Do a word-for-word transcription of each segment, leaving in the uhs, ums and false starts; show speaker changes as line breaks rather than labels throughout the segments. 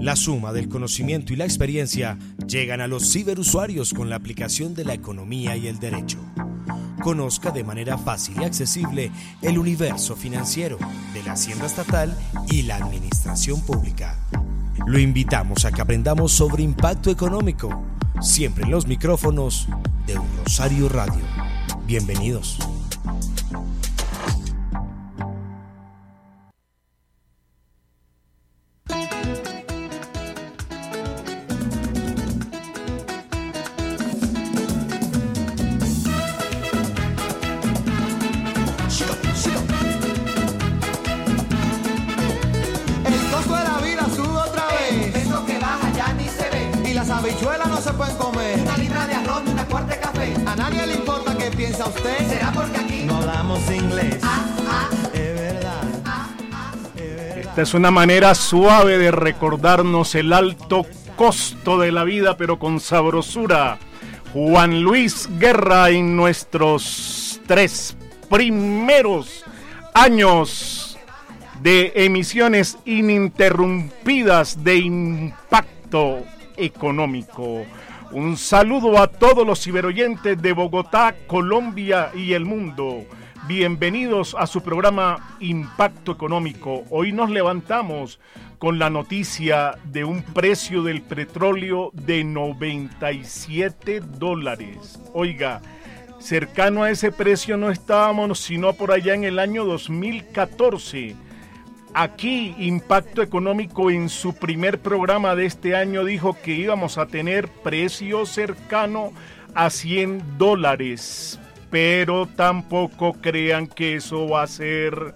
La suma del conocimiento y la experiencia llegan a los ciberusuarios con la aplicación de la economía y el derecho. Conozca de manera fácil y accesible el universo financiero de la Hacienda Estatal y la Administración Pública. Lo invitamos a que aprendamos sobre impacto económico, siempre en los micrófonos de Rosario Radio. Bienvenidos.
Habichuelas no se pueden comer.
Una libra de arroz y una cuarta de café.
A nadie le importa qué piensa usted.
¿Será porque aquí
no hablamos inglés?
Ah, ah,
es verdad.
ah, ah.
Es verdad.
Esta es una manera suave de recordarnos el alto costo de la vida, pero con sabrosura. Juan Luis Guerra en nuestros tres primeros años de emisiones ininterrumpidas de impacto económico. Un saludo a todos los ciberoyentes de Bogotá, Colombia y el mundo. Bienvenidos a su programa Impacto Económico. Hoy nos levantamos con la noticia de un precio del petróleo de noventa y siete dólares. Oiga, cercano a ese precio no estábamos sino por allá en el año dos mil catorce. Aquí Impacto Económico en su primer programa de este año dijo que íbamos a tener precio cercano a cien dólares, pero tampoco crean que eso va a ser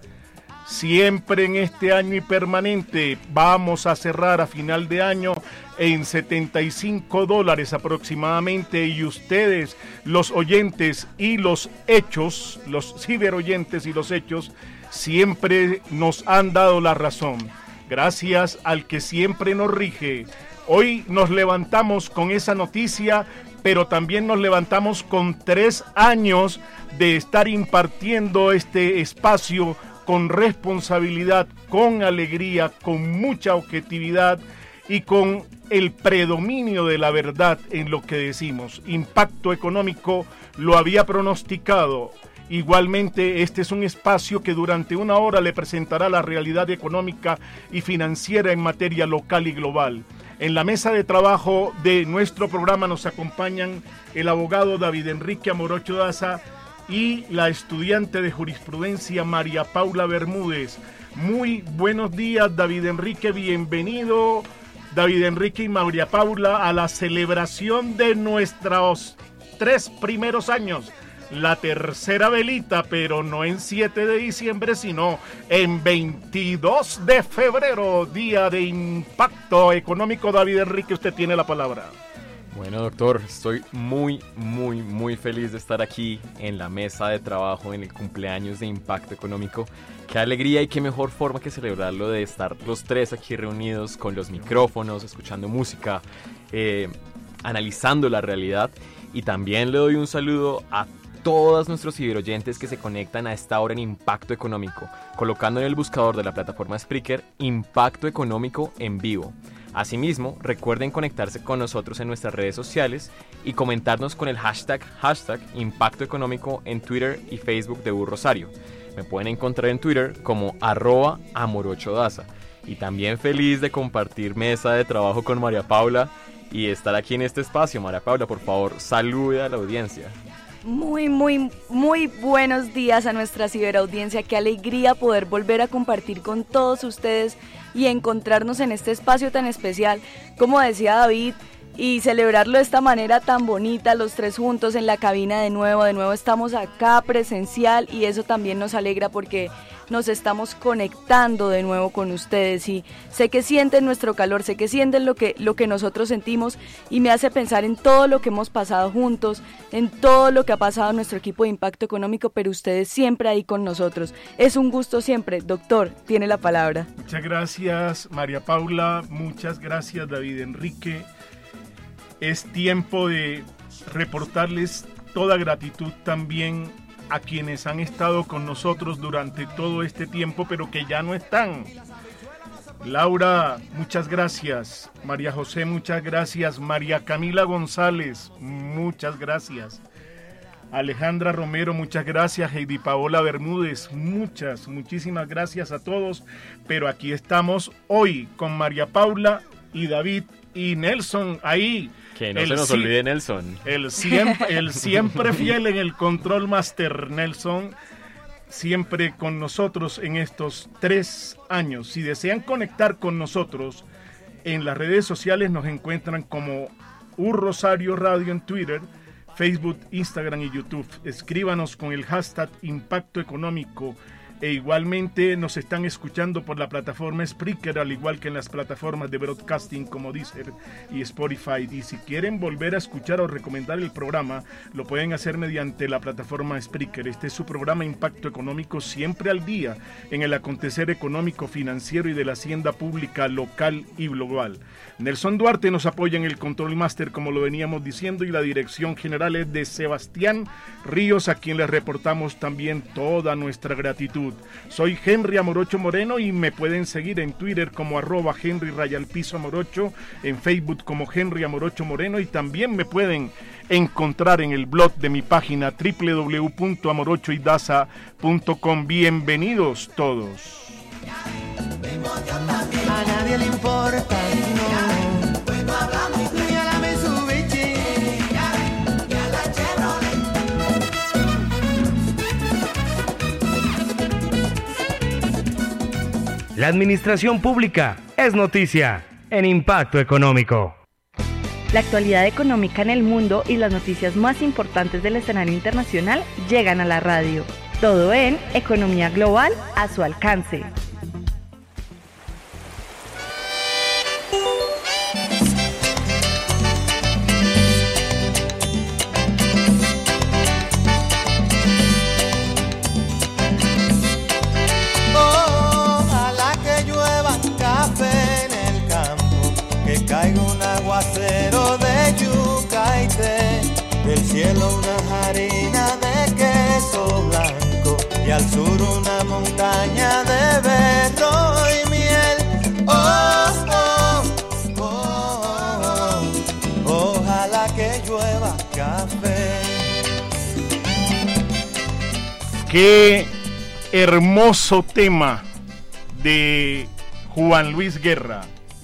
siempre en este año y permanente. Vamos a cerrar a final de año en setenta y cinco dólares aproximadamente, y ustedes, los oyentes y los hechos, los ciberoyentes y los hechos, siempre nos han dado la razón, gracias al que siempre nos rige. Hoy nos levantamos con esa noticia, pero también nos levantamos con tres años de estar impartiendo este espacio con responsabilidad, con alegría, con mucha objetividad y con el predominio de la verdad en lo que decimos. Impacto Económico lo había pronosticado. Igualmente, este es un espacio que durante una hora le presentará la realidad económica y financiera en materia local y global. En la mesa de trabajo de nuestro programa nos acompañan el abogado David Enrique Amorocho Daza y la estudiante de jurisprudencia María Paula Bermúdez. Muy buenos días, David Enrique, bienvenido, David Enrique y María Paula, a la celebración de nuestros tres primeros años. La tercera velita, pero no en siete de diciembre, sino en veintidós de febrero, día de Impacto Económico. David Enrique, usted tiene la palabra.
Bueno, doctor, estoy muy, muy, muy feliz de estar aquí en la mesa de trabajo en el cumpleaños de Impacto Económico. Qué alegría y qué mejor forma que celebrarlo de estar los tres aquí reunidos con los micrófonos, escuchando música, eh, analizando la realidad. Y también le doy un saludo a todos nuestros ciberoyentes que se conectan a esta hora en Impacto Económico, colocando en el buscador de la plataforma Spreaker Impacto Económico en vivo. Asimismo, recuerden conectarse con nosotros en nuestras redes sociales y comentarnos con el hashtag, hashtag Impacto Económico en Twitter y Facebook de U Rosario. Me pueden encontrar en Twitter como arroba amorochodaza. Y también feliz de compartir mesa de trabajo con María Paula y estar aquí en este espacio. María Paula, por favor, salude a la audiencia.
Muy, muy, muy buenos días a nuestra ciberaudiencia. Qué alegría poder volver a compartir con todos ustedes y encontrarnos en este espacio tan especial, como decía David, y celebrarlo de esta manera tan bonita, los tres juntos en la cabina de nuevo. De nuevo estamos acá presencial y eso también nos alegra porque nos estamos conectando de nuevo con ustedes y sé que sienten nuestro calor, sé que sienten lo que, lo que nosotros sentimos y me hace pensar en todo lo que hemos pasado juntos, en todo lo que ha pasado en nuestro equipo de Impacto Económico, pero ustedes siempre ahí con nosotros. Es un gusto siempre. Doctor, tiene la palabra.
Muchas gracias, María Paula. Muchas gracias, David Enrique. Es tiempo de reportarles toda gratitud también a quienes han estado con nosotros durante todo este tiempo, pero que ya no están. Laura, muchas gracias. María José, muchas gracias. María Camila González, muchas gracias. Alejandra Romero, muchas gracias. Heidi Paola Bermúdez, muchas, muchísimas gracias a todos. Pero aquí estamos hoy con María Paula y David y Nelson ahí.
Que no el se nos si- olvide Nelson.
El siempre, el siempre fiel en el Control Master, Nelson. Siempre con nosotros en estos tres años. Si desean conectar con nosotros, en las redes sociales nos encuentran como U Rosario Radio en Twitter, Facebook, Instagram y YouTube. Escríbanos con el hashtag Impacto Económico. E igualmente nos están escuchando por la plataforma Spreaker, al igual que en las plataformas de broadcasting como Deezer y Spotify. Y si quieren volver a escuchar o recomendar el programa, lo pueden hacer mediante la plataforma Spreaker. Este es su programa Impacto Económico, siempre al día en el acontecer económico, financiero y de la hacienda pública local y global. Nelson Duarte nos apoya en el Control Master, como lo veníamos diciendo, y la dirección general es de Sebastián Ríos, a quien le reportamos también toda nuestra gratitud. Soy Henry Amorocho Moreno y me pueden seguir en Twitter como arroba Henry Rayalpizo Amorocho, en Facebook como Henry Amorocho Moreno, y también me pueden encontrar en el blog de mi página doble u doble u doble u punto amorocho y daza punto com. Bienvenidos todos.
A nadie le importa, no. Ni a la Mitsubishi, ni a la Chevrolet.
La administración pública es noticia en Impacto Económico.
La actualidad económica en el mundo y las noticias más importantes del escenario internacional llegan a la radio. Todo en Economía Global a su alcance.
Ojalá que llueva café en el campo, que caiga un aguacero de yuca y té, del cielo una harina de queso blanco y al sur una montaña de berro y miel. Oh, oh, oh, oh, ojalá que llueva café.
Qué hermoso tema de Juan Luis Guerra.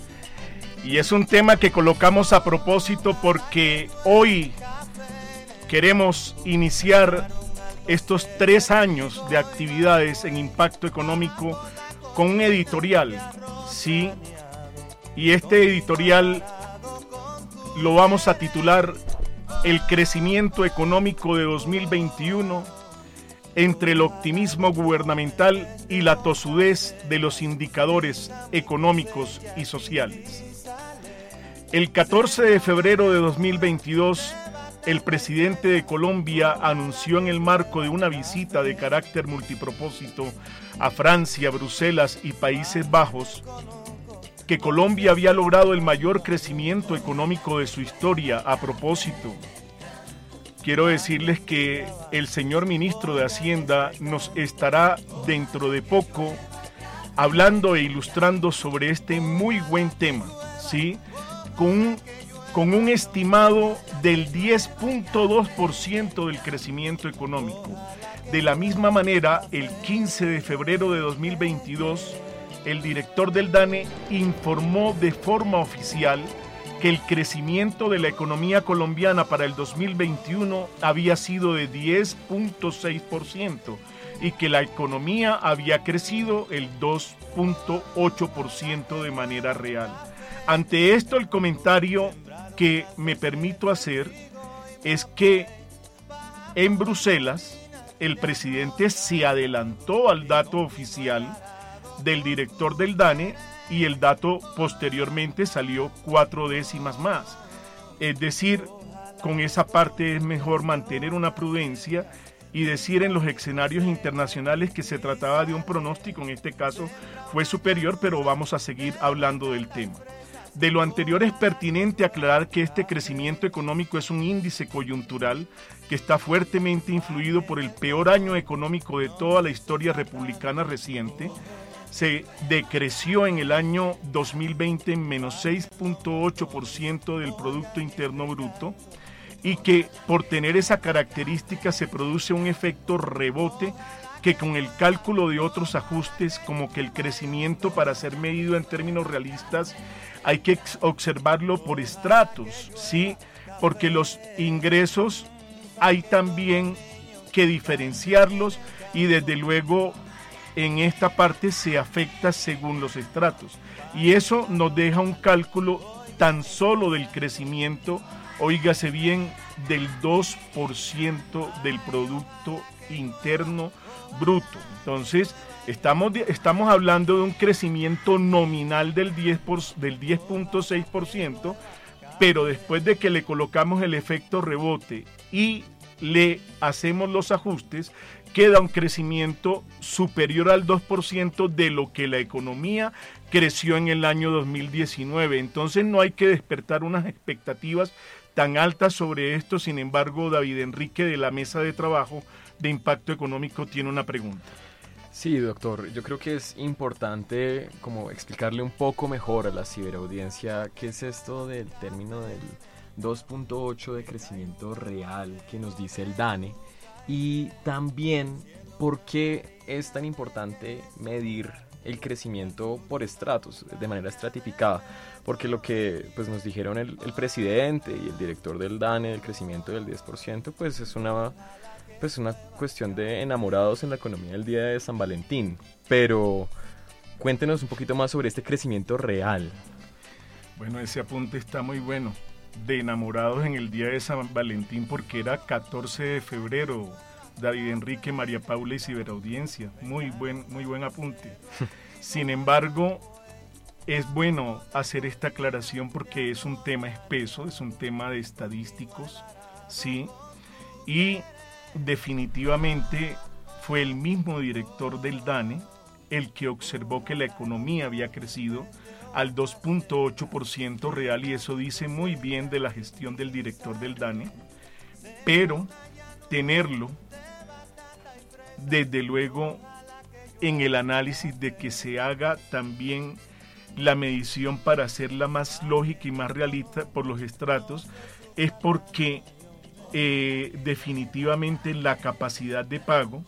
Y es un tema que colocamos a propósito porque hoy queremos iniciar estos tres años de actividades en Impacto Económico con un editorial, ¿sí? Y este editorial lo vamos a titular El crecimiento económico de dos mil veintiuno entre el optimismo gubernamental y la tosudez de los indicadores económicos y sociales. El catorce de febrero de dos mil veintidós, el presidente de Colombia anunció en el marco de una visita de carácter multipropósito a Francia, Bruselas y Países Bajos que Colombia había logrado el mayor crecimiento económico de su historia. A propósito, quiero decirles que el señor ministro de Hacienda nos estará dentro de poco hablando e ilustrando sobre este muy buen tema, ¿sí? Con un, con un estimado del diez punto dos por ciento del crecimiento económico. De la misma manera, el quince de febrero de dos mil veintidós, el director del DANE informó de forma oficial que el crecimiento de la economía colombiana para el dos mil veintiuno había sido de diez punto seis por ciento y que la economía había crecido el dos punto ocho por ciento de manera real. Ante esto, el comentario que me permito hacer es que en Bruselas el presidente se adelantó al dato oficial del director del DANE y el dato posteriormente salió cuatro décimas más. Es decir, con esa parte es mejor mantener una prudencia y decir en los escenarios internacionales que se trataba de un pronóstico, en este caso fue superior, pero vamos a seguir hablando del tema. De lo anterior es pertinente aclarar que este crecimiento económico es un índice coyuntural que está fuertemente influido por el peor año económico de toda la historia republicana reciente, se decreció en el año dos mil veinte en menos seis punto ocho por ciento del Producto Interno Bruto, y que por tener esa característica se produce un efecto rebote que con el cálculo de otros ajustes, como que el crecimiento para ser medido en términos realistas hay que observarlo por estratos, ¿sí? Porque los ingresos hay también que diferenciarlos, y desde luego en esta parte se afecta según los estratos, y eso nos deja un cálculo tan solo del crecimiento, óigase bien, del dos por ciento del Producto Interno Bruto. Entonces estamos, estamos hablando de un crecimiento nominal del diez por, del diez punto seis por ciento, pero después de que le colocamos el efecto rebote y le hacemos los ajustes, queda un crecimiento superior al dos por ciento de lo que la economía creció en el año dos mil diecinueve. Entonces no hay que despertar unas expectativas tan altas sobre esto. Sin embargo, David Enrique, de la Mesa de Trabajo de Impacto Económico, tiene una pregunta.
Sí, doctor, yo creo que es importante como explicarle un poco mejor a la ciberaudiencia qué es esto del término del dos punto ocho de crecimiento real que nos dice el DANE, y también por qué es tan importante medir el crecimiento por estratos, de manera estratificada, porque lo que pues, nos dijeron el, el presidente y el director del DANE del crecimiento del diez por ciento, pues es una, pues, una cuestión de enamorados en la economía del día de San Valentín. Pero cuéntenos un poquito más sobre este crecimiento real.
Bueno, ese apunte está muy bueno, de enamorados en el día de San Valentín, porque era catorce de febrero, David Enrique, María Paula y ciberaudiencia. Muy buen, muy buen apunte. Sin embargo, es bueno hacer esta aclaración porque es un tema espeso, es un tema de estadísticos, ¿sí? Y definitivamente fue el mismo director del DANE el que observó que la economía había crecido al dos punto ocho por ciento real, y eso dice muy bien de la gestión del director del DANE, pero tenerlo desde luego en el análisis de que se haga también la medición para hacerla más lógica y más realista por los estratos, es porque eh, definitivamente la capacidad de pago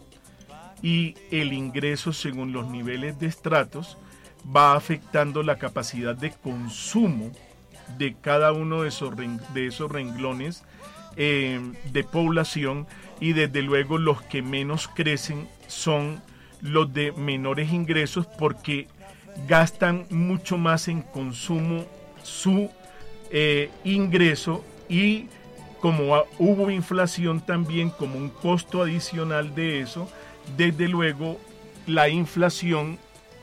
y el ingreso según los niveles de estratos va afectando la capacidad de consumo de cada uno de esos, de esos renglones eh, de población, y desde luego los que menos crecen son los de menores ingresos, porque gastan mucho más en consumo su eh, ingreso, y como a, hubo inflación también como un costo adicional de eso, desde luego la inflación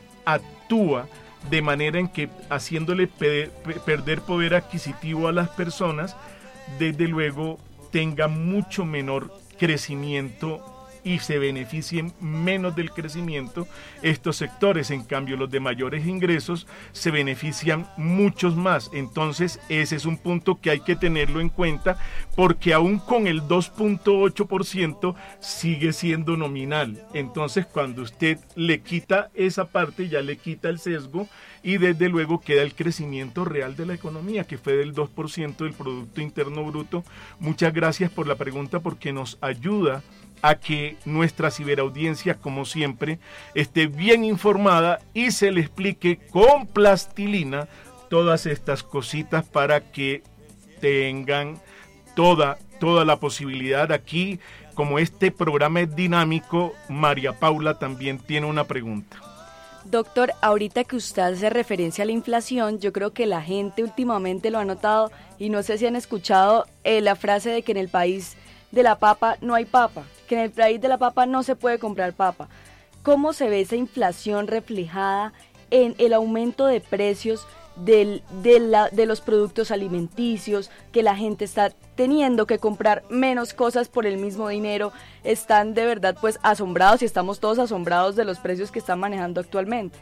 actúa de manera en que, haciéndole pe- perder poder adquisitivo a las personas, desde luego tenga mucho menor crecimiento y se beneficien menos del crecimiento estos sectores. En cambio, los de mayores ingresos se benefician muchos más. Entonces, ese es un punto que hay que tenerlo en cuenta, porque aún con el dos punto ocho por ciento sigue siendo nominal. Entonces, cuando usted le quita esa parte, ya le quita el sesgo, y desde luego queda el crecimiento real de la economía, que fue del dos por ciento del Producto Interno Bruto. Muchas gracias por la pregunta, porque nos ayuda a que nuestra ciberaudiencia, como siempre, esté bien informada y se le explique con plastilina todas estas cositas para que tengan toda, toda la posibilidad. Aquí, como este programa es dinámico, María Paula también tiene una pregunta.
Doctor, ahorita que usted hace referencia a la inflación, yo creo que la gente últimamente lo ha notado, y no sé si han escuchado eh, la frase de que en el país de la papa no hay papa, que en el país de la papa no se puede comprar papa. ¿Cómo se ve esa inflación reflejada en el aumento de precios del, de, la, de los productos alimenticios, que la gente está teniendo que comprar menos cosas por el mismo dinero? Están de verdad pues asombrados, y estamos todos asombrados de los precios que están manejando actualmente.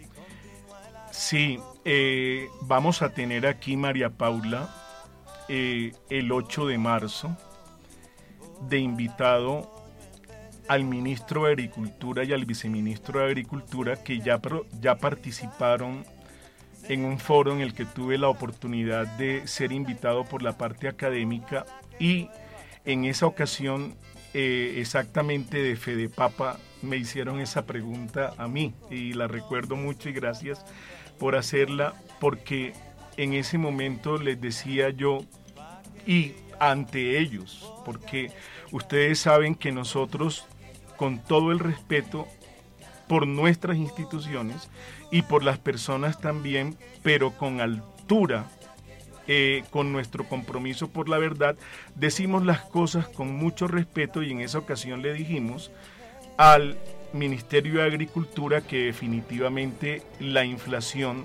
Sí, eh, vamos a tener aquí, María Paula, eh, el ocho de marzo, de invitado al ministro de Agricultura y al viceministro de Agricultura que ya, ya participaron en un foro en el que tuve la oportunidad de ser invitado por la parte académica, y en esa ocasión eh, exactamente de Fedepapa me hicieron esa pregunta a mí, y la recuerdo mucho y gracias por hacerla, porque en ese momento les decía yo, y ante ellos, porque ustedes saben que nosotros, con todo el respeto por nuestras instituciones y por las personas también, pero con altura, eh, con nuestro compromiso por la verdad, decimos las cosas con mucho respeto, y en esa ocasión le dijimos al Ministerio de Agricultura que definitivamente la inflación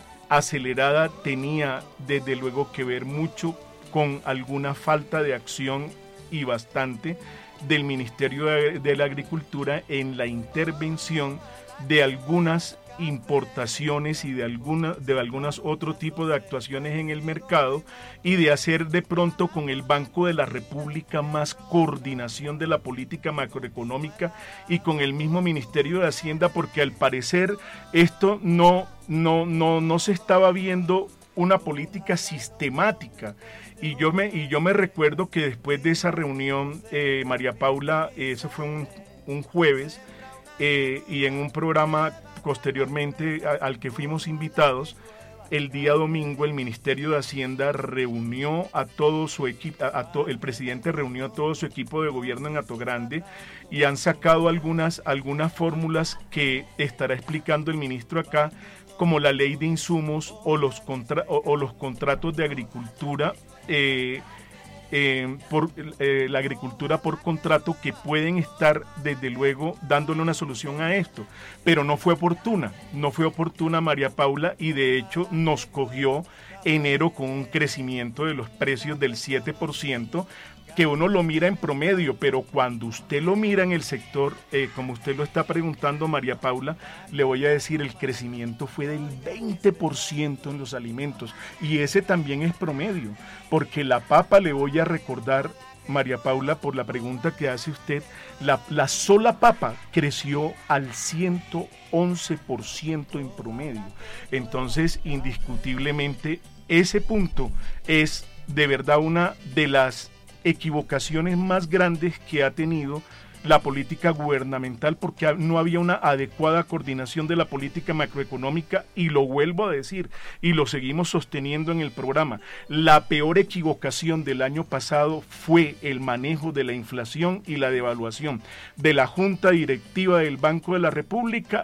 acelerada tenía desde luego que ver mucho con alguna falta de acción, y bastante, del Ministerio de, de la Agricultura en la intervención de algunas importaciones y de alguna de algunas otro tipo de actuaciones en el mercado, y de hacer de pronto con el Banco de la República más coordinación de la política macroeconómica y con el mismo Ministerio de Hacienda, porque al parecer esto no no no no se estaba viendo una política sistemática. Y yo me y yo me recuerdo que después de esa reunión, eh, María Paula, eh, eso fue un, un jueves, eh, y en un programa posteriormente a, al que fuimos invitados, el día domingo el Ministerio de Hacienda reunió a todo su equipo, a, a to, el presidente reunió a todo su equipo de gobierno en Atogrande, y han sacado algunas, algunas fórmulas que estará explicando el ministro acá, como la ley de insumos o los, contra, o, o los contratos de agricultura, eh, eh, por eh, la agricultura por contrato, que pueden estar desde luego dándole una solución a esto, pero no fue oportuna, no fue oportuna, María Paula, y de hecho nos cogió enero con un crecimiento de los precios del siete por ciento, que uno lo mira en promedio, pero cuando usted lo mira en el sector, eh, como usted lo está preguntando, María Paula, le voy a decir, el crecimiento fue del veinte por ciento en los alimentos, y ese también es promedio, porque la papa, le voy a recordar, María Paula, por la pregunta que hace usted, la, la sola papa creció al ciento once por ciento en promedio. Entonces, indiscutiblemente, ese punto es de verdad una de las equivocaciones más grandes que ha tenido la política gubernamental, porque no había una adecuada coordinación de la política macroeconómica, y lo vuelvo a decir y lo seguimos sosteniendo en el programa. La peor equivocación del año pasado fue el manejo de la inflación y la devaluación de la Junta Directiva del Banco de la República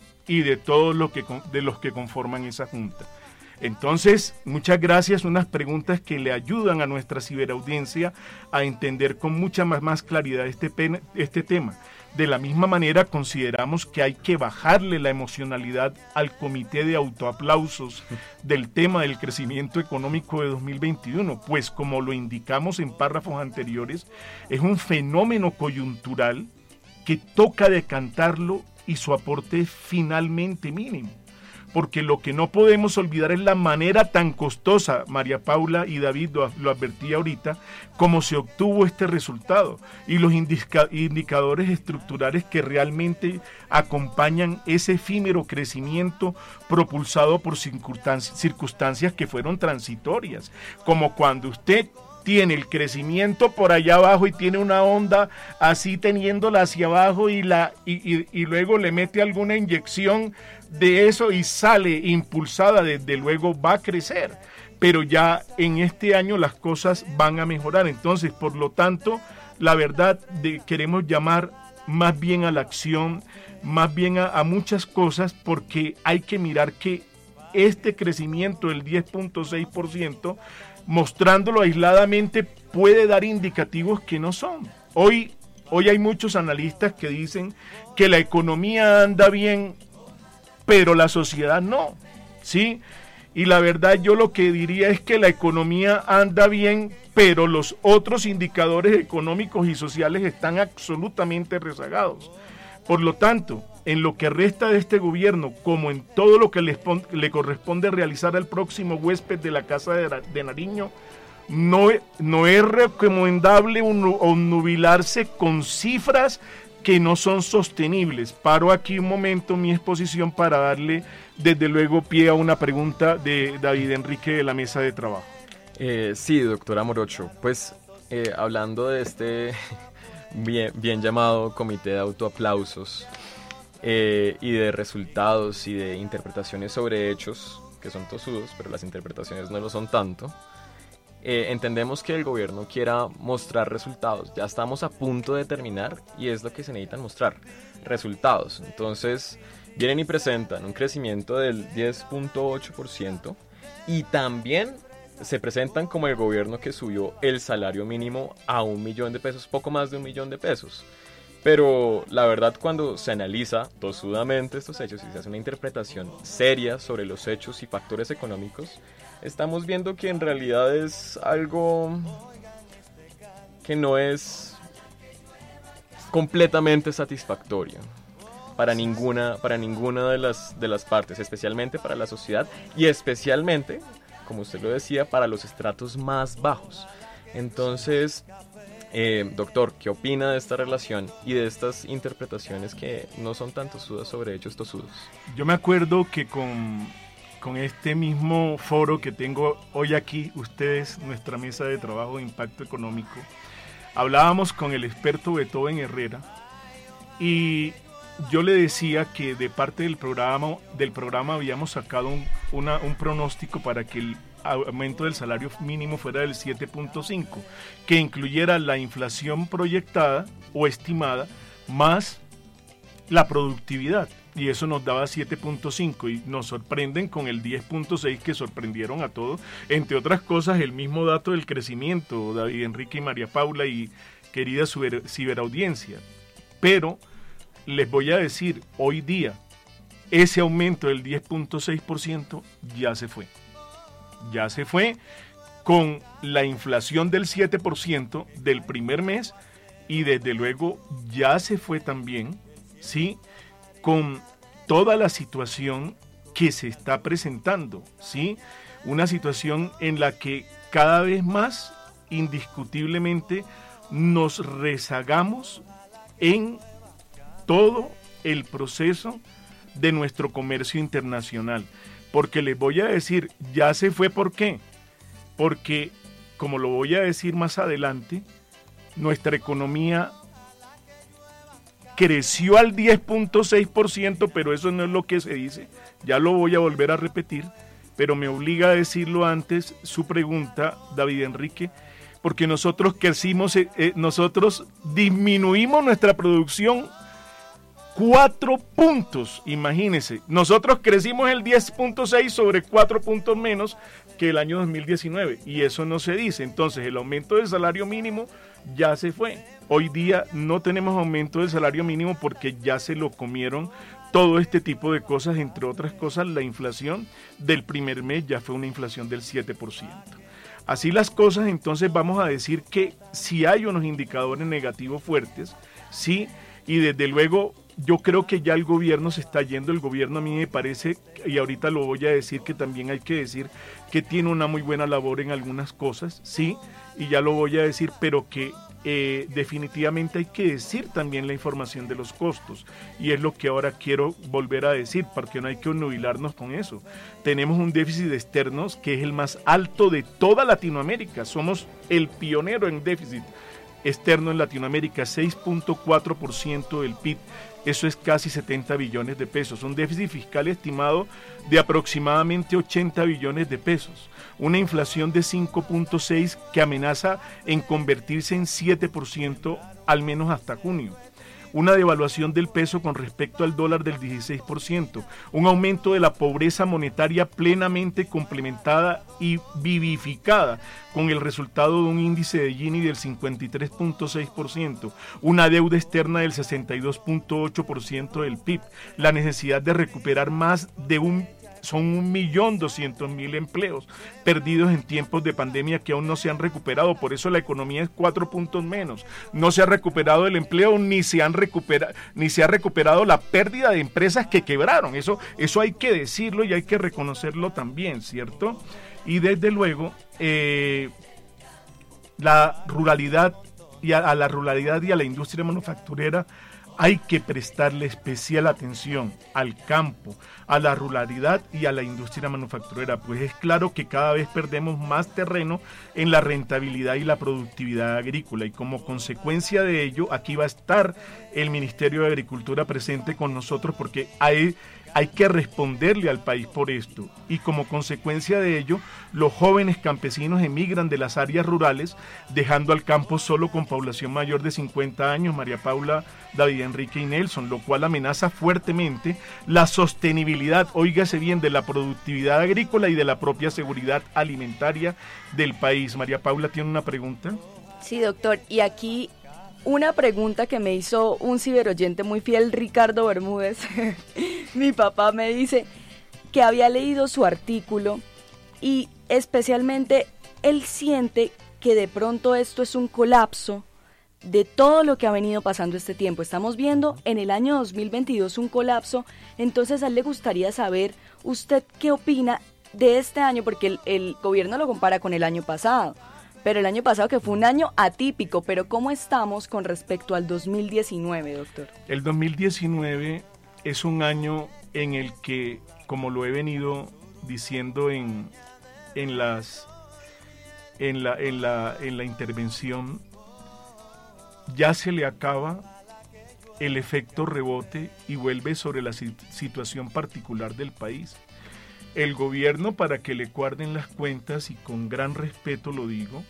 y de todos los que, de los que conforman esa Junta. Entonces, muchas gracias, unas preguntas que le ayudan a nuestra ciberaudiencia a entender con mucha más, más claridad este, pen, este tema. De la misma manera, consideramos que hay que bajarle la emocionalidad al comité de autoaplausos del tema del crecimiento económico de dos mil veintiuno, pues como lo indicamos en párrafos anteriores, es un fenómeno coyuntural que toca decantarlo, y su aporte es finalmente mínimo. Porque lo que no podemos olvidar es la manera tan costosa, María Paula y David lo, lo advertía ahorita, cómo se obtuvo este resultado, y los indica, indicadores estructurales que realmente acompañan ese efímero crecimiento propulsado por circunstancias, circunstancias que fueron transitorias, como cuando usted tiene el crecimiento por allá abajo y tiene una onda así teniéndola hacia abajo, y, la, y, y, y luego le mete alguna inyección de eso y sale impulsada, desde luego va a crecer, pero ya en este año las cosas van a mejorar. Entonces, por lo tanto, la verdad, de, queremos llamar más bien a la acción, más bien a, a muchas cosas, porque hay que mirar que este crecimiento del diez punto seis por ciento, mostrándolo aisladamente, puede dar indicativos que no son. Hoy, hoy hay muchos analistas que dicen que la economía anda bien, pero la sociedad no, ¿sí? Y la verdad, yo lo que diría es que la economía anda bien, pero los otros indicadores económicos y sociales están absolutamente rezagados. Por lo tanto, en lo que resta de este gobierno, como en todo lo que le, le corresponde realizar al próximo huésped de la Casa de, de Nariño, no, no es recomendable obnubilarse con cifras que no son sostenibles. Paro aquí un momento mi exposición para darle desde luego pie a una pregunta de David Enrique de la mesa de trabajo.
Eh, sí, doctora Morocho, pues eh, hablando de este bien, bien llamado comité de autoaplausos eh, y de resultados y de interpretaciones sobre hechos, que son tosudos, pero las interpretaciones no lo son tanto, eh, entendemos que el gobierno quiera mostrar resultados. Ya estamos a punto de terminar y es lo que se necesitan mostrar, resultados. Entonces vienen y presentan un crecimiento del diez punto ocho por ciento y también se presentan como el gobierno que subió el salario mínimo a un millón de pesos, poco más de un millón de pesos. Pero la verdad, cuando se analiza tosudamente estos hechos y se hace una interpretación seria sobre los hechos y factores económicos, estamos viendo que en realidad es algo que no es completamente satisfactorio para ninguna, para ninguna de las, de las partes, especialmente para la sociedad y especialmente, como usted lo decía, para los estratos más bajos. Entonces, eh, doctor, ¿qué opina de esta relación y de estas interpretaciones que no son tan tosudas sobre hechos tosudos?
Yo me acuerdo que con, con este mismo foro que tengo hoy aquí, ustedes, nuestra mesa de trabajo de impacto económico, hablábamos con el experto Beethoven Herrera y yo le decía que de parte del programa, del programa habíamos sacado un, una, un pronóstico para que el aumento del salario mínimo fuera del siete punto cinco, que incluyera la inflación proyectada o estimada más la productividad, y eso nos daba siete punto cinco, y nos sorprenden con el diez punto seis que sorprendieron a todos, entre otras cosas el mismo dato del crecimiento, David Enrique y María Paula y querida ciber, ciberaudiencia. Pero les voy a decir, hoy día ese aumento del diez punto seis por ciento ya se fue. Ya se fue con la inflación del siete por ciento del primer mes y desde luego ya se fue también, ¿sí?, con toda la situación que se está presentando, ¿sí? Una situación en la que cada vez más, indiscutiblemente, nos rezagamos en todo el proceso de nuestro comercio internacional. Porque les voy a decir, ya se fue, ¿por qué? Porque, como lo voy a decir más adelante, nuestra economía creció al diez punto seis por ciento, pero eso no es lo que se dice, ya lo voy a volver a repetir, pero me obliga a decirlo antes, su pregunta, David Enrique, porque nosotros crecimos, eh, eh, nosotros disminuimos nuestra producción cuatro puntos, imagínense. Nosotros crecimos el diez punto seis sobre cuatro puntos menos que el año dos mil diecinueve y eso no se dice. Entonces el aumento del salario mínimo ya se fue. Hoy día no tenemos aumento del salario mínimo porque ya se lo comieron todo este tipo de cosas, entre otras cosas la inflación del primer mes ya fue una inflación del siete por ciento. Así las cosas, entonces vamos a decir que si hay unos indicadores negativos fuertes, sí, y desde luego yo creo que ya el gobierno se está yendo, el gobierno a mí me parece, y ahorita lo voy a decir, que también hay que decir que tiene una muy buena labor en algunas cosas, sí, y ya lo voy a decir, pero que eh, definitivamente hay que decir también la información de los costos, y es lo que ahora quiero volver a decir, porque no hay que obnubilarnos con eso. Tenemos un déficit externo que es el más alto de toda Latinoamérica, somos el pionero en déficit externo en Latinoamérica, seis punto cuatro por ciento del P I B. Eso es casi setenta billones de pesos, un déficit fiscal estimado de aproximadamente ochenta billones de pesos, una inflación de cinco punto seis que amenaza en convertirse en siete por ciento al menos hasta junio, una devaluación del peso con respecto al dólar del dieciséis por ciento, un aumento de la pobreza monetaria plenamente complementada y vivificada con el resultado de un índice de Gini del cincuenta y tres punto seis por ciento, una deuda externa del sesenta y dos punto ocho por ciento del P I B, la necesidad de recuperar más de un son un millón doscientos mil empleos perdidos en tiempos de pandemia que aún no se han recuperado, por eso la economía es cuatro puntos menos, no se ha recuperado el empleo ni se han recuperado, ni se ha recuperado la pérdida de empresas que quebraron, eso, eso hay que decirlo y hay que reconocerlo también, ¿cierto? Y desde luego eh, la ruralidad y a, a la ruralidad y a la industria manufacturera hay que prestarle especial atención al campo, a la ruralidad y a la industria manufacturera, pues es claro que cada vez perdemos más terreno en la rentabilidad y la productividad agrícola, y como consecuencia de ello, aquí va a estar el Ministerio de Agricultura presente con nosotros, porque hay, hay que responderle al país por esto, y como consecuencia de ello, los jóvenes campesinos emigran de las áreas rurales, dejando al campo solo con población mayor de cincuenta años, María Paula, David Enrique y Nelson, lo cual amenaza fuertemente la sostenibilidad, óigase bien, de la productividad agrícola y de la propia seguridad alimentaria del país. María Paula tiene una pregunta.
Sí, doctor, y aquí una pregunta que me hizo un ciberoyente muy fiel, Ricardo Bermúdez. Mi papá me dice que había leído su artículo y especialmente él siente que de pronto esto es un colapso de todo lo que ha venido pasando este tiempo. Estamos viendo en el año dos mil veintidós un colapso, entonces a él le gustaría saber usted qué opina de este año, porque el, el gobierno lo compara con el año pasado, pero el año pasado que fue un año atípico, pero ¿cómo estamos con respecto al dos mil diecinueve, doctor?
El dos mil diecinueve es un año en el que, como lo he venido diciendo en, en, las, en, la, en, la, en la intervención, ya se le acaba el efecto rebote y vuelve sobre la situación particular del país. El gobierno, para que le guarden las cuentas, y con gran respeto lo digo,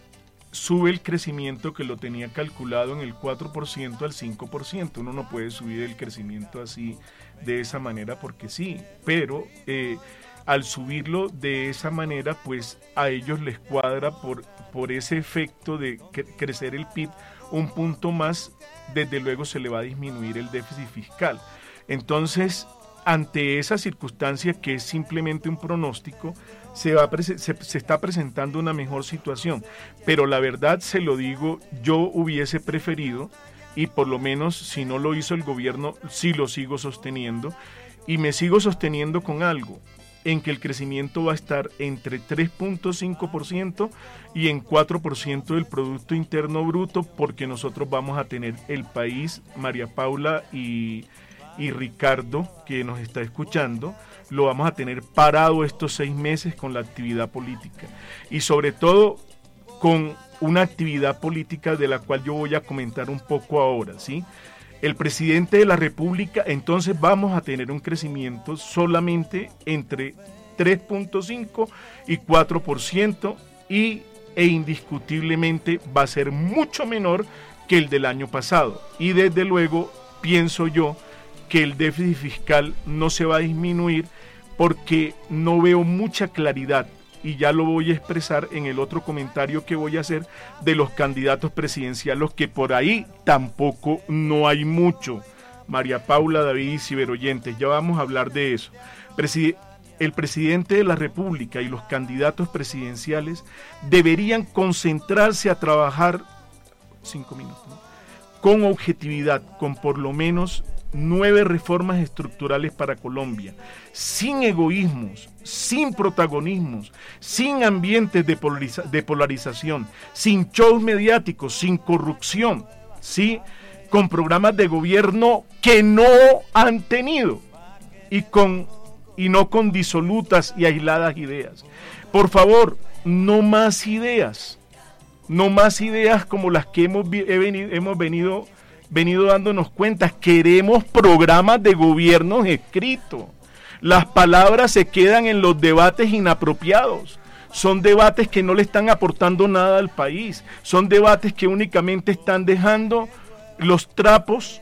sube el crecimiento que lo tenía calculado en el cuatro por ciento al cinco por ciento. Uno no puede subir el crecimiento así, de esa manera, porque sí, pero eh, al subirlo de esa manera, pues a ellos les cuadra por, por ese efecto de cre- crecer el P I B un punto más, desde luego se le va a disminuir el déficit fiscal. Entonces, ante esa circunstancia, que es simplemente un pronóstico, se, va se, se está presentando una mejor situación, pero la verdad, se lo digo, yo hubiese preferido, y por lo menos si no lo hizo el gobierno, sí lo sigo sosteniendo, y me sigo sosteniendo con algo, en que el crecimiento va a estar entre tres punto cinco por ciento y en cuatro por ciento del Producto Interno Bruto, porque nosotros vamos a tener el país, María Paula y, y Ricardo, que nos está escuchando, lo vamos a tener parado estos seis meses con la actividad política, y sobre todo con una actividad política de la cual yo voy a comentar un poco ahora, ¿sí? El presidente de la República, entonces vamos a tener un crecimiento solamente entre tres punto cinco y cuatro por ciento, y, e indiscutiblemente va a ser mucho menor que el del año pasado. Y desde luego pienso yo que el déficit fiscal no se va a disminuir, porque no veo mucha claridad, y ya lo voy a expresar en el otro comentario que voy a hacer, de los candidatos presidenciales, que por ahí tampoco no hay mucho. María Paula, David y ciberoyentes, ya vamos a hablar de eso. Preside- el presidente de la República y los candidatos presidenciales deberían concentrarse a trabajar, cinco minutos, ¿no?, con objetividad, con por lo menos nueve reformas estructurales para Colombia, sin egoísmos, sin protagonismos, sin ambientes de, polariza- de polarización, sin shows mediáticos, sin corrupción, ¿sí?, con programas de gobierno que no han tenido, y, con, y no con disolutas y aisladas ideas. Por favor, no más ideas, no más ideas como las que hemos, he venido, hemos venido venido dándonos cuenta. Queremos programas de gobierno escritos. Las palabras se quedan en los debates inapropiados. Son debates que no le están aportando nada al país. Son debates que únicamente están dejando los trapos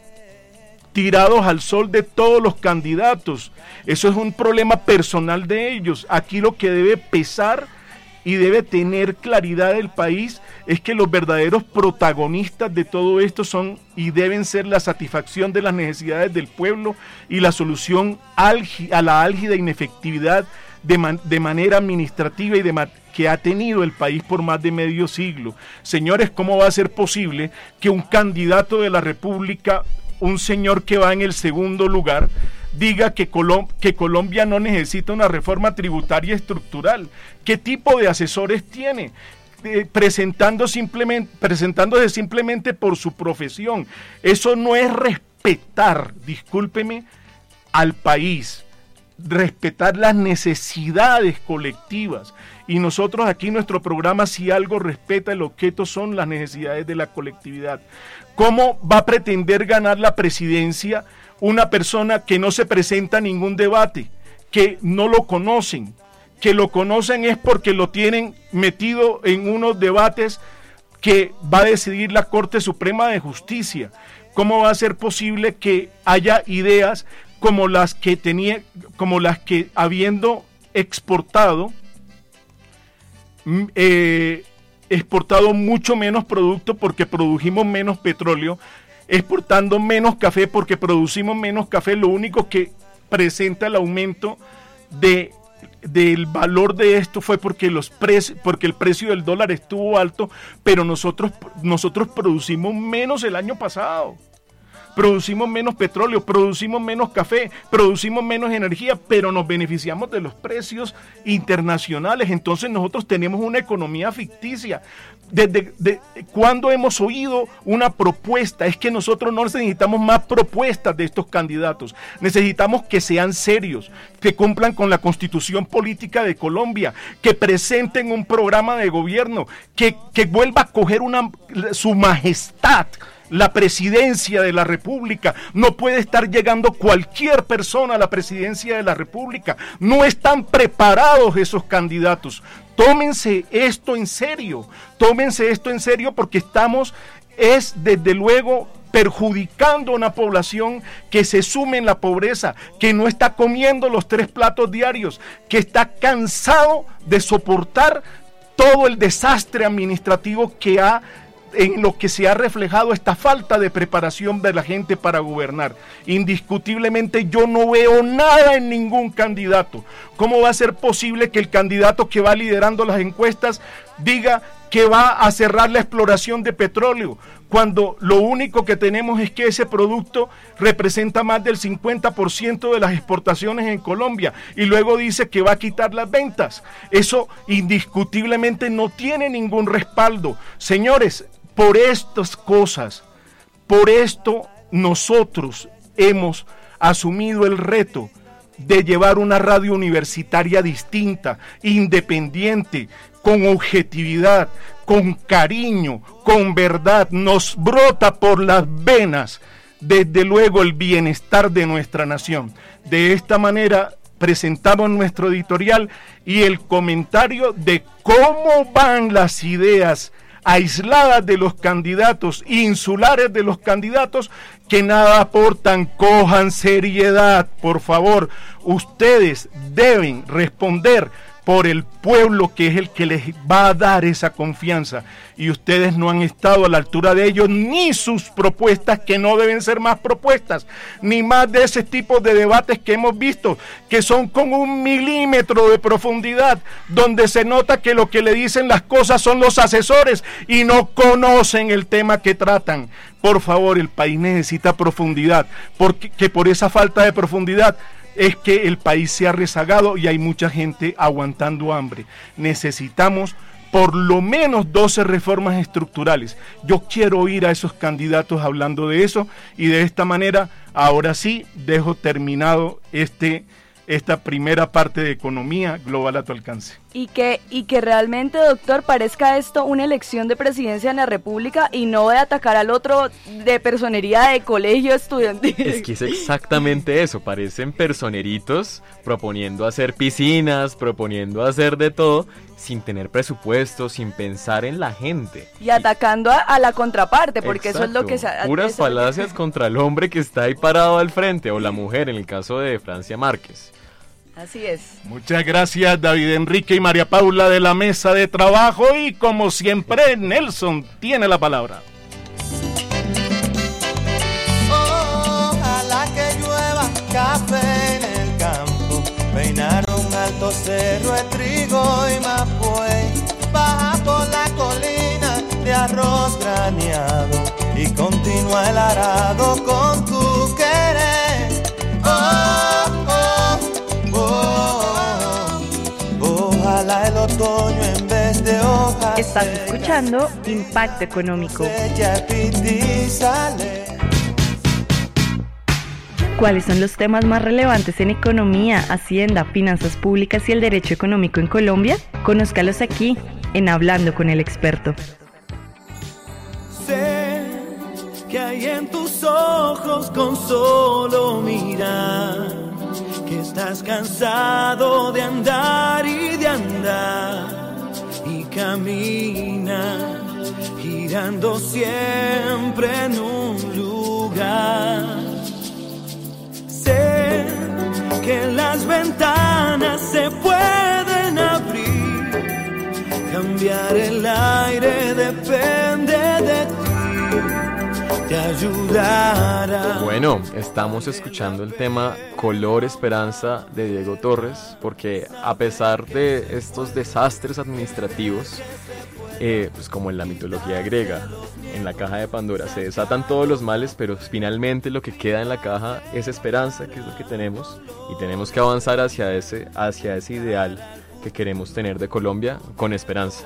tirados al sol de todos los candidatos. Eso es un problema personal de ellos. Aquí lo que debe pesar y debe tener claridad el país es que los verdaderos protagonistas de todo esto son y deben ser la satisfacción de las necesidades del pueblo y la solución a la álgida inefectividad de, man, de manera administrativa y de ma, que ha tenido el país por más de medio siglo. Señores, ¿cómo va a ser posible que un candidato de la República, un señor que va en el segundo lugar, diga que, Colom- que Colombia no necesita una reforma tributaria estructural? ¿Qué tipo de asesores tiene? Eh, presentando simplemente, presentándose simplemente por su profesión. Eso no es respeto respetar, discúlpeme, al país, respetar las necesidades colectivas. Y nosotros aquí en nuestro programa, si algo respeta el objeto, son las necesidades de la colectividad. ¿Cómo va a pretender ganar la presidencia una persona que no se presenta a ningún debate, que no lo conocen, que lo conocen es porque lo tienen metido en unos debates que va a decidir la Corte Suprema de Justicia? ¿Cómo va a ser posible que haya ideas como las que tenía, como las que habiendo exportado, eh, exportado mucho menos producto porque produjimos menos petróleo, exportando menos café porque producimos menos café, lo único que presenta el aumento de del valor de esto fue porque los precios, porque el precio del dólar estuvo alto, pero nosotros nosotros producimos menos el año pasado. Producimos menos petróleo, producimos menos café, producimos menos energía, pero nos beneficiamos de los precios internacionales. Entonces nosotros tenemos una economía ficticia. ¿Desde de, cuándo hemos oído una propuesta? Es que nosotros no necesitamos más propuestas de estos candidatos. Necesitamos que sean serios, que cumplan con la Constitución Política de Colombia, que presenten un programa de gobierno, que, que vuelva a coger una, su majestad. La presidencia de la República. No puede estar llegando cualquier persona a la presidencia de la República. No están preparados esos candidatos. Tómense esto en serio. Tómense esto en serio porque estamos, es desde luego, perjudicando a una población que se sume en la pobreza, que no está comiendo los tres platos diarios, que está cansado de soportar todo el desastre administrativo que ha en lo que se ha reflejado esta falta de preparación de la gente para gobernar. Indiscutiblemente yo no veo nada en ningún candidato. ¿Cómo va a ser posible que el candidato que va liderando las encuestas diga que va a cerrar la exploración de petróleo, cuando lo único que tenemos es que ese producto representa más del cincuenta por ciento de las exportaciones en Colombia, y luego dice que va a quitar las ventas? Eso indiscutiblemente no tiene ningún respaldo. Señores, por estas cosas, por esto nosotros hemos asumido el reto de llevar una radio universitaria distinta, independiente, con objetividad, con cariño, con verdad. Nos brota por las venas, desde luego, el bienestar de nuestra nación. De esta manera presentamos nuestro editorial y el comentario de cómo van las ideas aisladas de los candidatos, insulares de los candidatos, que nada aportan. Cojan seriedad, por favor. Ustedes deben responder por el pueblo, que es el que les va a dar esa confianza, y ustedes no han estado a la altura de ellos, ni sus propuestas, que no deben ser más propuestas, ni más de ese tipo de debates que hemos visto, que son con un milímetro de profundidad, donde se nota que lo que le dicen las cosas son los asesores y no conocen el tema que tratan. Por favor, el país necesita profundidad, porque que por esa falta de profundidad es que el país se ha rezagado y hay mucha gente aguantando hambre. Necesitamos por lo menos doce reformas estructurales. Yo quiero oír a esos candidatos hablando de eso, y de esta manera, ahora sí, dejo terminado este, esta primera parte de Economía Global a tu alcance.
Y que, y que realmente, doctor, parezca esto una elección de presidencia en la República y no de atacar al otro de personería de colegio estudiantil.
Es que es exactamente eso, parecen personeritos proponiendo hacer piscinas, proponiendo hacer de todo, sin tener presupuesto, sin pensar en la gente.
Y atacando a, a la contraparte, porque
Exacto.
eso es lo que se...
Puras falacias que... contra el hombre que está ahí parado al frente, o la mujer, en el caso de Francia Márquez.
Así es.
Muchas gracias, David Enrique y María Paula de la mesa de trabajo, y como siempre, Nelson tiene la palabra.
Ojalá que llueva café en el campo, peinar un alto cerro de trigo y mapuey, baja por la colina de arroz graneado y continúa el arado con tu querer. Oh, oh, oh, oh, ojalá el otoño en vez de hojas.
Estás escuchando Impacto Económico. ¿Cuáles son los temas más relevantes en economía, hacienda, finanzas públicas y el derecho económico en Colombia? Conózcalos aquí, en Hablando con el Experto.
Sé que hay en tus ojos con solo mirar, que estás cansado de andar y de andar, y camina girando siempre en un lugar. Sé que las ventanas se pueden abrir, cambiar el aire depende de ti, te ayudará.
Bueno, estamos escuchando el tema Color Esperanza de Diego Torres, porque a pesar de estos desastres administrativos, eh, pues como en la mitología griega, en la caja de Pandora se desatan todos los males, pero finalmente lo que queda en la caja es esperanza, que es lo que tenemos, y tenemos que avanzar hacia ese, hacia ese ideal que queremos tener de Colombia con esperanza.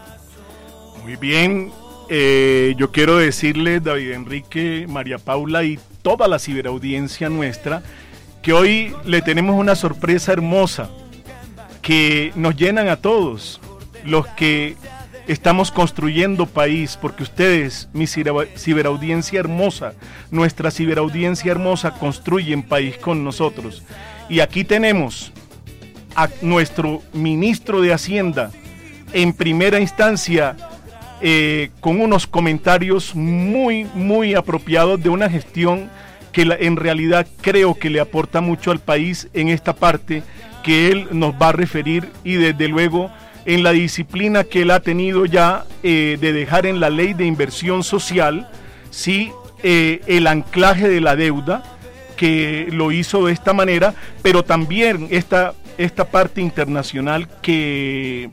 Muy bien, eh, yo quiero decirles, David Enrique, María Paula y toda la ciberaudiencia nuestra, que hoy le tenemos una sorpresa hermosa que nos llenan a todos los que estamos construyendo país, porque ustedes, mi ciberaudiencia hermosa, nuestra ciberaudiencia hermosa, construyen país con nosotros. Y aquí tenemos a nuestro ministro de Hacienda, en primera instancia, eh, con unos comentarios muy, muy apropiados de una gestión que la, en realidad creo que le aporta mucho al país en esta parte que él nos va a referir, y desde luego en la disciplina que él ha tenido ya eh, de dejar en la ley de inversión social, sí, eh, el anclaje de la deuda, que lo hizo de esta manera, pero también esta, esta parte internacional que,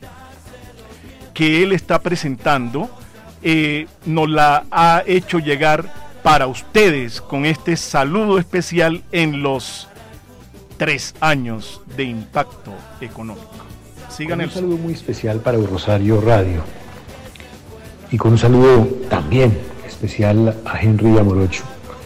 que él está presentando, eh, nos la ha hecho llegar para ustedes con este saludo especial en los tres años de impacto económico. Sigan el...
Un saludo muy especial para Rosario Radio, y con un saludo también especial a Henry Amorocho.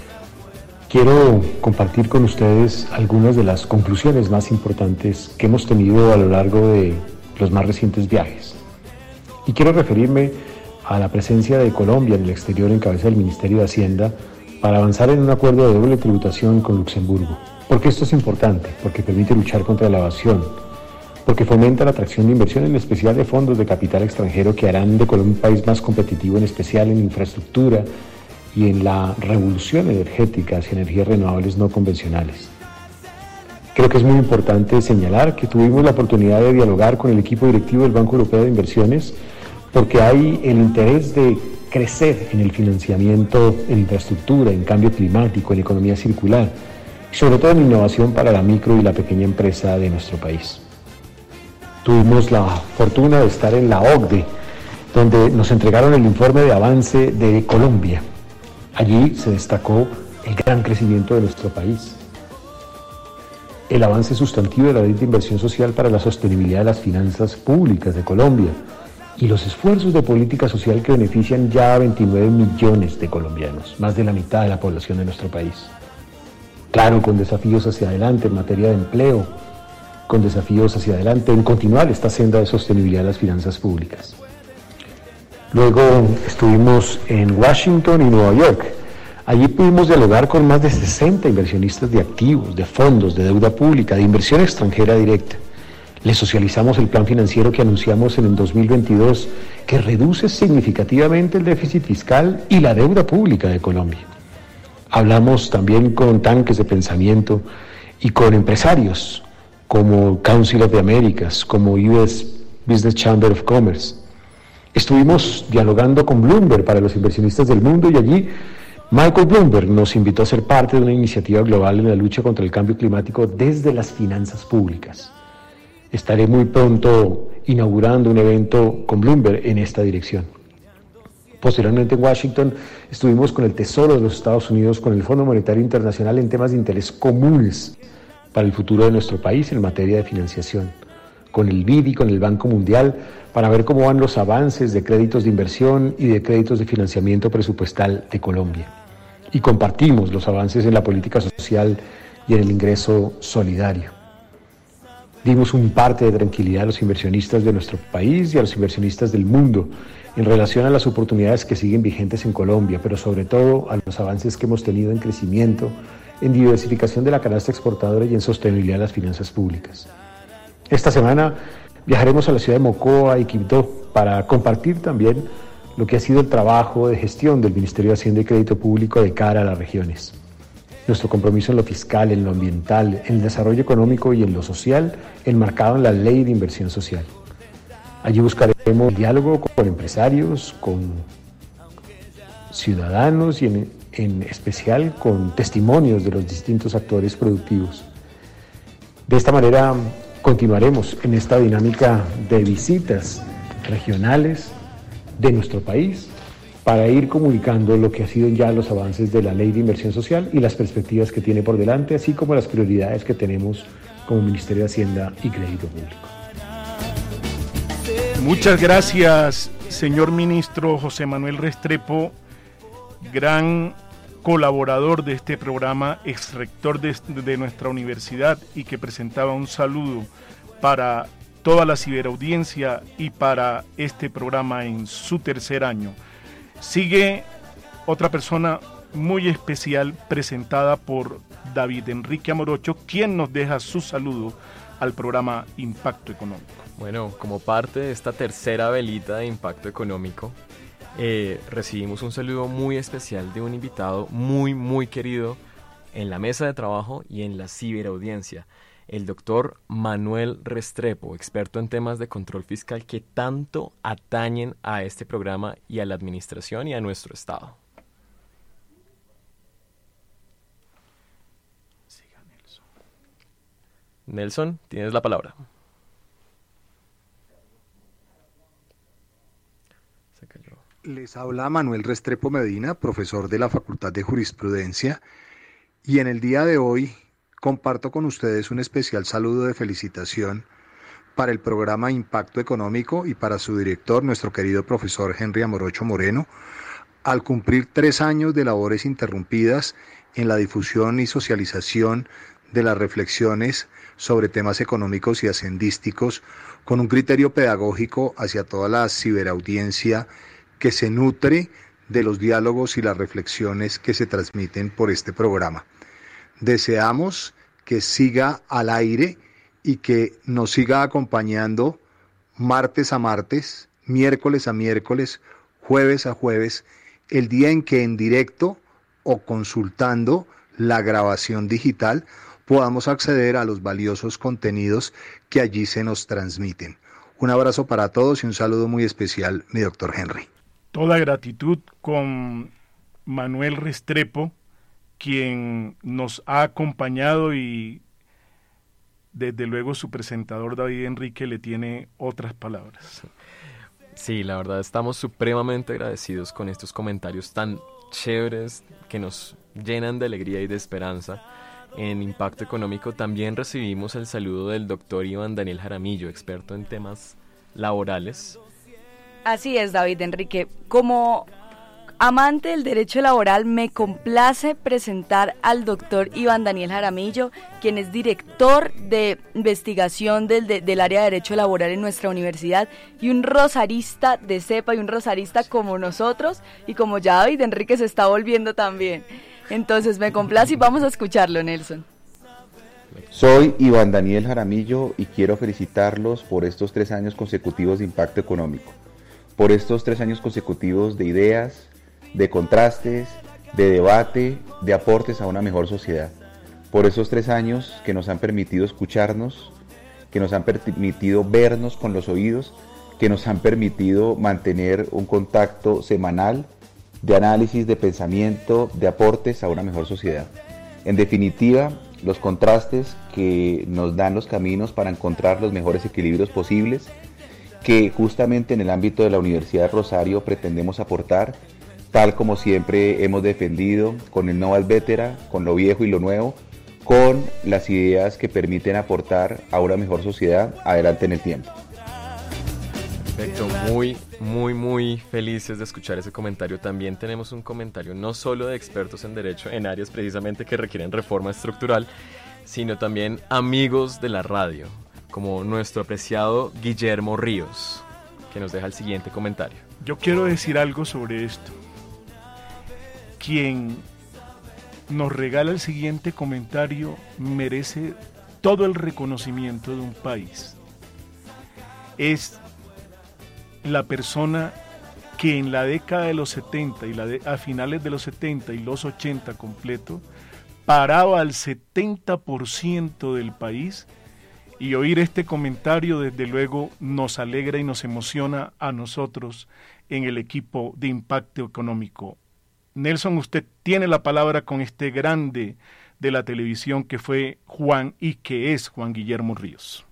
Quiero compartir con ustedes algunas de las conclusiones más importantes que hemos tenido a lo largo de los más recientes viajes. Y quiero referirme a la presencia de Colombia en el exterior en cabeza del Ministerio de Hacienda para avanzar en un acuerdo de doble tributación con Luxemburgo. ¿Por qué esto es importante? Porque permite luchar contra la evasión, porque fomenta la atracción de inversión, en especial de fondos de capital extranjero que harán de Colombia un país más competitivo, en especial en infraestructura y en la revolución energética hacia energías renovables no convencionales. Creo que es muy importante señalar que tuvimos la oportunidad de dialogar con el equipo directivo del Banco Europeo de Inversiones, porque hay el interés de crecer en el financiamiento en infraestructura, en cambio climático, en economía circular, y sobre todo en innovación para la micro y la pequeña empresa de nuestro país. Tuvimos la fortuna de estar en la O C D E, donde nos entregaron el informe de avance de Colombia. Allí se destacó el gran crecimiento de nuestro país, el avance sustantivo de la ley de inversión social para la sostenibilidad de las finanzas públicas de Colombia y los esfuerzos de política social que benefician ya a veintinueve millones de colombianos, más de la mitad de la población de nuestro país. Claro, con desafíos hacia adelante en materia de empleo, con desafíos hacia adelante en continuar esta senda de sostenibilidad de las finanzas públicas. Luego estuvimos en Washington y Nueva York. Allí pudimos dialogar con más de sesenta inversionistas de activos, de fondos, de deuda pública, de inversión extranjera directa. Les socializamos el plan financiero que anunciamos en el dos mil veintidós, que reduce significativamente el déficit fiscal y la deuda pública de Colombia. Hablamos también con tanques de pensamiento y con empresarios como Council of the Americas, como U S Business Chamber of Commerce. Estuvimos dialogando con Bloomberg para los inversionistas del mundo, y allí Michael Bloomberg nos invitó a ser parte de una iniciativa global en la lucha contra el cambio climático desde las finanzas públicas. Estaré muy pronto inaugurando un evento con Bloomberg en esta dirección. Posteriormente en Washington estuvimos con el Tesoro de los Estados Unidos, con el Fondo Monetario Internacional en temas de interés comunes para el futuro de nuestro país en materia de financiación, con el B I D y con el Banco Mundial, para ver cómo van los avances de créditos de inversión y de créditos de financiamiento presupuestal de Colombia. y compartimos los avances en la política social y en el ingreso solidario. Dimos un parte de tranquilidad a los inversionistas de nuestro país y a los inversionistas del mundo en relación a las oportunidades que siguen vigentes en Colombia, pero sobre todo a los avances que hemos tenido en crecimiento, en diversificación de la canasta exportadora y en sostenibilidad de las finanzas públicas. Esta semana viajaremos a la ciudad de Mocoa y Quibdó para compartir también lo que ha sido el trabajo de gestión del Ministerio de Hacienda y Crédito Público de cara a las regiones. Nuestro compromiso en lo fiscal, en lo ambiental, en el desarrollo económico y en lo social, enmarcado en la Ley de Inversión Social. Allí buscaremos diálogo con empresarios, con ciudadanos y en, en especial con testimonios de los distintos actores productivos. De esta manera continuaremos en esta dinámica de visitas regionales de nuestro país para ir comunicando lo que han sido ya los avances de la Ley de Inversión Social y las perspectivas que tiene por delante, así como las prioridades que tenemos como Ministerio de Hacienda y Crédito Público.
Muchas gracias, señor ministro José Manuel Restrepo, gran colaborador de este programa, ex rector de, de nuestra universidad y que presentaba un saludo para toda la ciberaudiencia y para este programa en su tercer año. Sigue otra persona muy especial presentada por David Enrique Amorocho, quien nos deja su saludo al programa Impacto Económico.
Bueno, como parte de esta tercera velita de Impacto Económico, eh, recibimos un saludo muy especial de un invitado muy, muy querido en la mesa de trabajo y en la ciberaudiencia, el doctor Manuel Restrepo, experto en temas de control fiscal que tanto atañen a este programa y a la administración y a nuestro Estado.
Siga, Nelson.
Nelson, tienes la palabra.
Les habla Manuel Restrepo Medina, profesor de la Facultad de Jurisprudencia, y en el día de hoy comparto con ustedes un especial saludo de felicitación para el programa Impacto Económico y para su director, nuestro querido profesor Henry Amorocho Moreno, al cumplir tres años de labores interrumpidas en la difusión y socialización de las reflexiones sobre temas económicos y hacendísticos con un criterio pedagógico hacia toda la ciberaudiencia que se nutre de los diálogos y las reflexiones que se transmiten por este programa. Deseamos que siga al aire y que nos siga acompañando martes a martes, miércoles a miércoles, jueves a jueves, el día en que en directo o consultando la grabación digital podamos acceder a los valiosos contenidos que allí se nos transmiten. Un abrazo para todos y un saludo muy especial, mi doctor Henry.
Toda gratitud con Manuel Restrepo, quien nos ha acompañado y desde luego su presentador David Enrique le tiene otras palabras.
Sí, la verdad estamos supremamente agradecidos con estos comentarios tan chéveres que nos llenan de alegría y de esperanza. En Impacto Económico también recibimos el saludo del doctor Iván Daniel Jaramillo, experto en temas laborales.
Así es, David Enrique. Como amante del derecho laboral, me complace presentar al doctor Iván Daniel Jaramillo, quien es director de investigación del, de, del área de derecho laboral en nuestra universidad y un rosarista de cepa y un rosarista como nosotros y como ya David Enrique se está volviendo también. Entonces me complace y vamos a escucharlo, Nelson.
Soy Iván Daniel Jaramillo y quiero felicitarlos por estos tres años consecutivos de Impacto Económico, por estos tres años consecutivos de ideas, de contrastes, de debate, de aportes a una mejor sociedad, por esos tres años que nos han permitido escucharnos, que nos han permitido vernos con los oídos, que nos han permitido mantener un contacto semanal de análisis, de pensamiento, de aportes a una mejor sociedad. En definitiva, los contrastes que nos dan los caminos para encontrar los mejores equilibrios posibles, que justamente en el ámbito de la Universidad de Rosario pretendemos aportar, tal como siempre hemos defendido, con el Nova Vetera, con lo viejo y lo nuevo, con las ideas que permiten aportar a una mejor sociedad adelante en el tiempo.
Perfecto, muy, muy, muy felices de escuchar ese comentario. También tenemos un comentario no solo de expertos en derecho en áreas precisamente que requieren reforma estructural, sino también amigos de la radio, como nuestro apreciado Guillermo Ríos, que nos deja el siguiente comentario.
Yo quiero decir algo sobre esto. Quien nos regala el siguiente comentario merece todo el reconocimiento de un país. Es la persona que en la década de los setenta y la de, a finales de los setenta y los ochenta completo, paraba al setenta por ciento del país, y oír este comentario desde luego nos alegra y nos emociona a nosotros en el equipo de Impacto Económico. Nelson, usted tiene la palabra con este grande de la televisión que fue Juan y que es Juan Guillermo Ríos.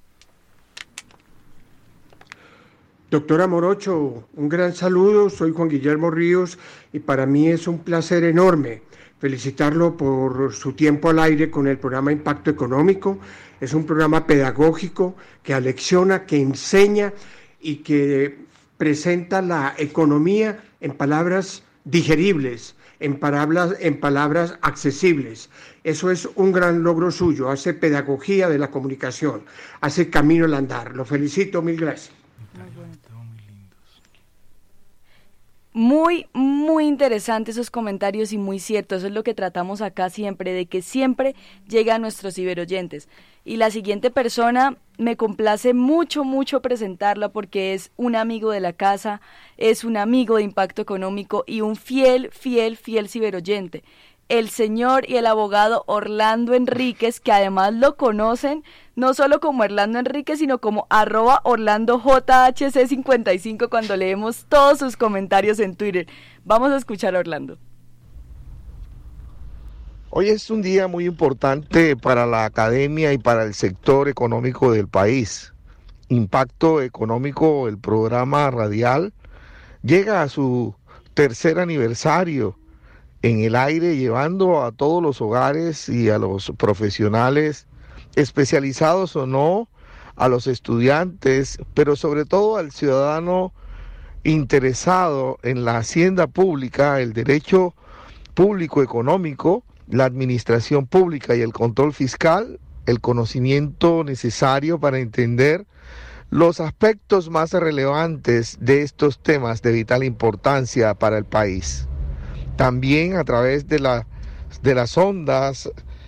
Doctora Morocho, un gran saludo, soy Juan Guillermo Ríos y para mí es un placer enorme felicitarlo por su tiempo al aire con el programa Impacto Económico. Es un programa pedagógico que alecciona, que enseña y que presenta la economía en palabras digeribles, en palabras, en palabras accesibles. Eso es un gran logro suyo, hace pedagogía de la comunicación, hace camino al andar. Lo felicito, mil gracias.
Muy, muy interesantes esos comentarios y muy cierto, eso es lo que tratamos acá siempre, de que siempre llega a nuestros ciberoyentes. Y la siguiente persona, me complace mucho, mucho presentarla porque es un amigo de la casa, es un amigo de Impacto Económico y un fiel, fiel, fiel ciberoyente. El señor y el abogado Orlando Enríquez, que además lo conocen no solo como Orlando Enríquez, sino como arroba Orlando J H C cincuenta y cinco cuando leemos todos sus comentarios en Twitter. Vamos a escuchar a Orlando.
Hoy es un día muy importante para la academia y para el sector económico del país. Impacto Económico, el programa radial, llega a su tercer aniversario en el aire, llevando a todos los hogares y a los profesionales, especializados o no, a los estudiantes, pero sobre todo al ciudadano interesado en la hacienda pública, el derecho público económico, la administración pública y el control fiscal, el conocimiento necesario para entender los aspectos más relevantes de estos temas de vital importancia para el país. También a través de, la, de las ondas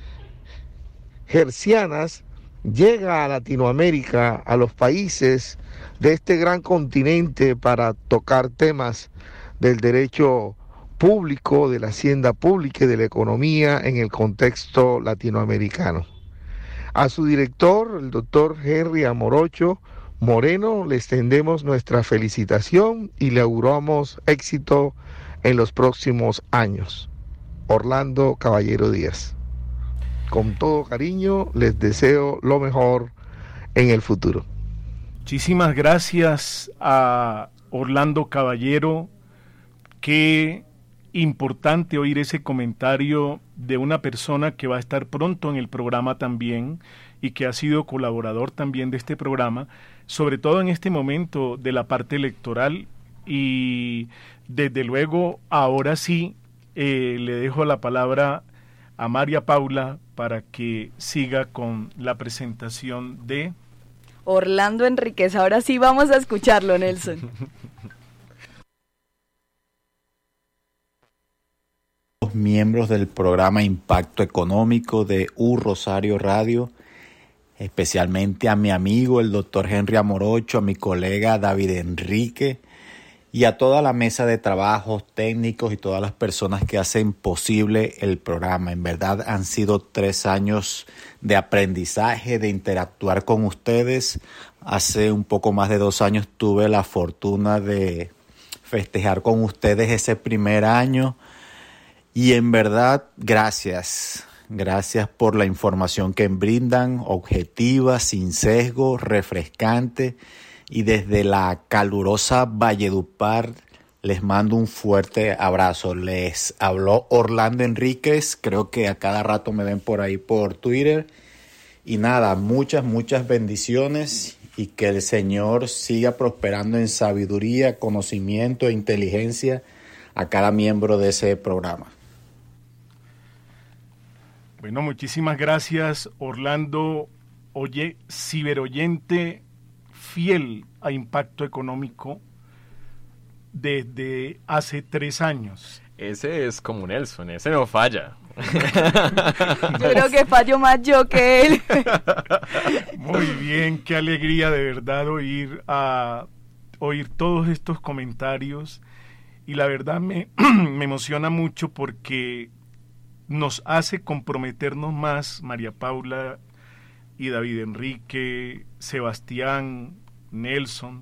hercianas llega a Latinoamérica, a los países de este gran continente para tocar temas del derecho público, de la hacienda pública y de la economía en el contexto latinoamericano. A su director, el doctor Henry Amorocho Moreno, le extendemos nuestra felicitación y le auguramos éxito en los próximos años. Orlando Caballero Díaz. Con todo cariño, les deseo lo mejor en el futuro.
Muchísimas gracias a Orlando Caballero. Qué importante oír ese comentario de una persona que va a estar pronto en el programa también y que ha sido colaborador también de este programa, sobre todo en este momento de la parte electoral. Y desde luego, ahora sí, eh, le dejo la palabra a María Paula para que siga con la presentación de
Orlando Enríquez. Ahora sí vamos a escucharlo, Nelson.
Los miembros del programa Impacto Económico de U Rosario Radio, especialmente a mi amigo el doctor Henry Amorocho, a mi colega David Enrique y a toda la mesa de trabajos técnicos y todas las personas que hacen posible el programa. En verdad han sido tres años de aprendizaje, de interactuar con ustedes. Hace un poco más de dos años tuve la fortuna de festejar con ustedes ese primer año y en verdad gracias. Gracias por la información que brindan, objetiva, sin sesgo, refrescante. Y desde la calurosa Valledupar les mando un fuerte abrazo. Les habló Orlando Enríquez, creo que a cada rato me ven por ahí por Twitter. Y nada, muchas, muchas bendiciones y que el Señor siga prosperando en sabiduría, conocimiento e inteligencia a cada miembro de ese programa.
Bueno, muchísimas gracias, Orlando. Oye, ciberoyente fiel a Impacto Económico desde hace tres años.
Ese es como Nelson, ese no falla.
Yo creo que fallo más yo que él.
Muy bien, qué alegría de verdad oír, a, oír todos estos comentarios. Y la verdad me, me emociona mucho porque nos hace comprometernos más, María Paula y David Enrique, Sebastián, Nelson,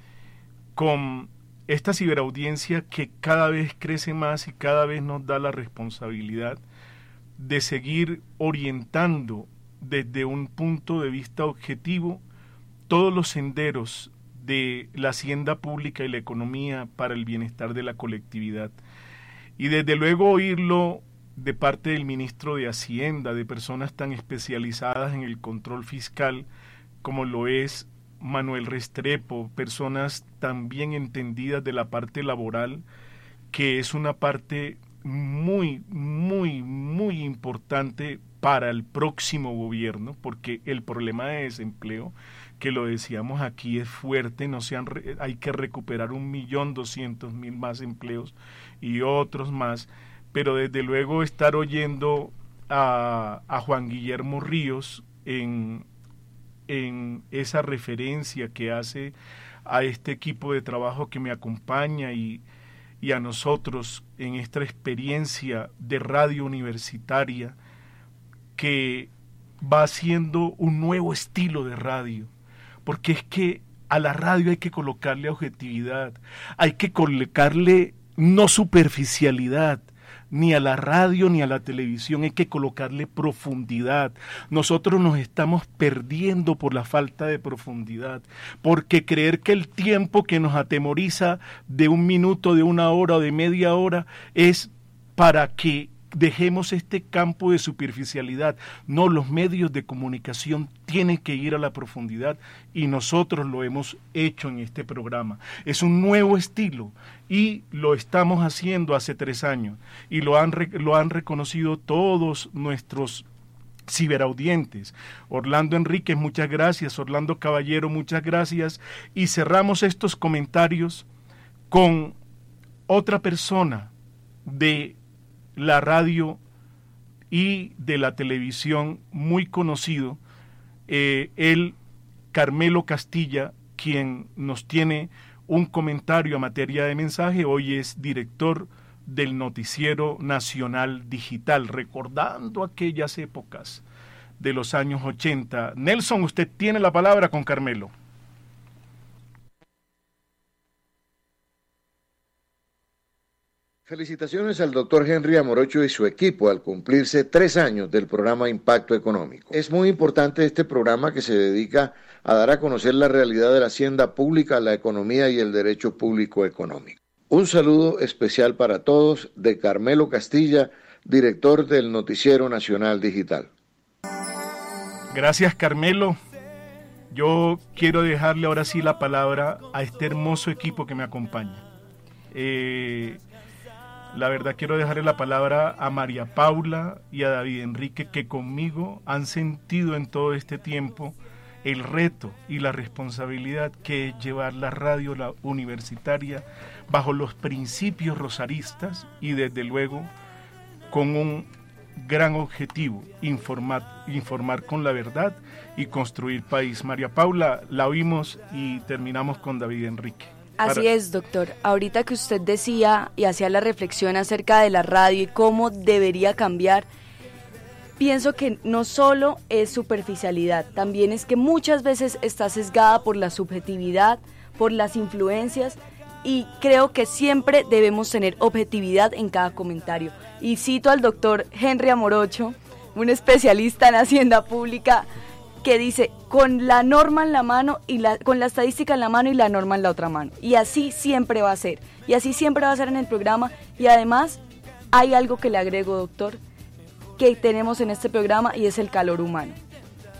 con esta ciberaudiencia que cada vez crece más y cada vez nos da la responsabilidad de seguir orientando desde un punto de vista objetivo todos los senderos de la hacienda pública y la economía para el bienestar de la colectividad. Y desde luego oírlo de parte del ministro de Hacienda, de personas tan especializadas en el control fiscal como lo es Manuel Restrepo, personas tan bien entendidas de la parte laboral, que es una parte muy, muy, muy importante para el próximo gobierno, porque el problema de desempleo, que lo decíamos aquí, es fuerte. No se han re- hay que recuperar un millón doscientos mil más empleos y otros más, pero desde luego estar oyendo a, a Juan Guillermo Ríos en, en esa referencia que hace a este equipo de trabajo que me acompaña y, y a nosotros en esta experiencia de radio universitaria que va haciendo un nuevo estilo de radio, porque es que a la radio hay que colocarle objetividad, hay que colocarle no superficialidad, ni a la radio ni a la televisión, hay que colocarle profundidad. Nosotros nos estamos perdiendo por la falta de profundidad, porque creer que el tiempo que nos atemoriza de un minuto, de una hora o de media hora es para que dejemos este campo de superficialidad. No, los medios de comunicación tienen que ir a la profundidad y nosotros lo hemos hecho en este programa. Es un nuevo estilo y lo estamos haciendo hace tres años y lo han, lo han reconocido todos nuestros ciberaudientes. Orlando Enríquez, muchas gracias. Orlando Caballero, muchas gracias. Y cerramos estos comentarios con otra persona de la radio y de la televisión muy conocido, eh, el Carmelo Castilla, quien nos tiene un comentario a materia de mensaje. Hoy es director del Noticiero Nacional Digital, recordando aquellas épocas de los años ochenta. Nelson, usted tiene la palabra con Carmelo.
Felicitaciones al doctor Henry Amorocho y su equipo al cumplirse tres años del programa Impacto Económico. Es muy importante este programa que se dedica a dar a conocer la realidad de la hacienda pública, la economía y el derecho público económico. Un saludo especial para todos de Carmelo Castilla, director del Noticiero Nacional Digital.
Gracias, Carmelo. Yo quiero dejarle ahora sí la palabra a este hermoso equipo que me acompaña. Eh... La verdad quiero dejarle la palabra a María Paula y a David Enrique, que conmigo han sentido en todo este tiempo el reto y la responsabilidad que es llevar la radio la universitaria bajo los principios rosaristas y desde luego con un gran objetivo, informar, informar con la verdad y construir país. María Paula, la oímos y terminamos con David Enrique.
Así Para... es, doctor. Ahorita que usted decía y hacía la reflexión acerca de la radio y cómo debería cambiar, pienso que no solo es superficialidad, también es que muchas veces está sesgada por la subjetividad, por las influencias, y creo que siempre debemos tener objetividad en cada comentario. Y cito al doctor Henry Amorocho, un especialista en hacienda pública, que dice, con la norma en la mano y la, con la estadística en la mano y la norma en la otra mano. Y así siempre va a ser. Y así siempre va a ser en el programa. Y además, hay algo que le agrego, doctor, que tenemos en este programa y es el calor humano.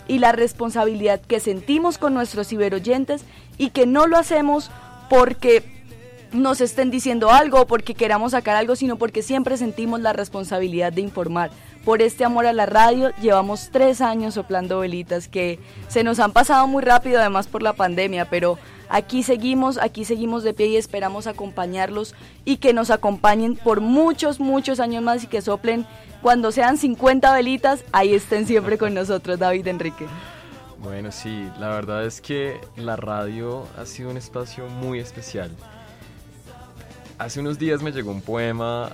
y la responsabilidad que sentimos con nuestros ciberoyentes y que no lo hacemos porque nos estén diciendo algo o porque queramos sacar algo, sino porque siempre sentimos la responsabilidad de informar. Por este amor a la radio llevamos tres años soplando velitas que se nos han pasado muy rápido, además por la pandemia, pero aquí seguimos, aquí seguimos de pie y esperamos acompañarlos y que nos acompañen por muchos, muchos años más y que soplen cuando sean cincuenta velitas, ahí estén siempre con nosotros, David Enrique.
Bueno, sí, la verdad es que la radio ha sido un espacio muy especial. Hace unos días me llegó un poema